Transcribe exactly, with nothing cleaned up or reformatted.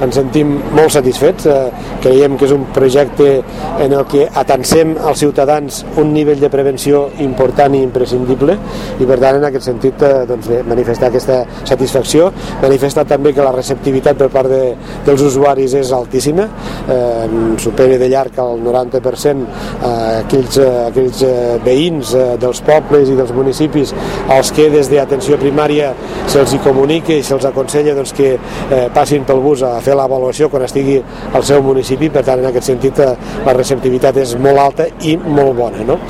ens sentim molt satisfets, eh, creiem que és un projecte en el que atansem als ciutadans un nivell de prevenció important i imprescindible, i per tant en aquest sentit eh, doncs bé, manifestar aquesta satisfacció, manifestar també que la receptivitat per part de, dels usuaris és altíssima, eh, supera de llarg el noranta per cent eh, aquells, eh, aquells eh, veïns eh, dels pobles i dels municipis als que des d'atenció primària se'ls hi comunica i se'ls aconsella doncs, que eh, passin pel bus a fer l'avaluació quan estigui al seu municipi. Per tant, en aquest sentit eh, la receptivitat és molt alta i molt bona, no?